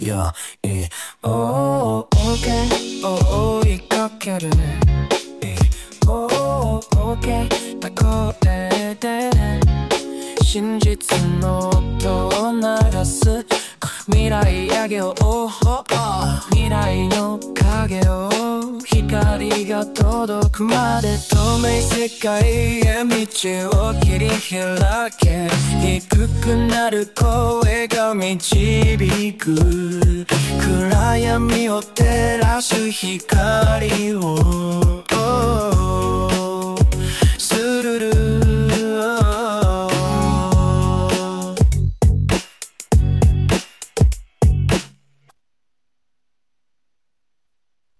Yeah, yeah. Oh, okay. Oh, 追いかけるね。Oh, okay. これで真実の音を流す。未来あげよう。未来の影を光が届くまで透明世界へ道を切り開け。低くなる声が導く。暗闇を照らす光を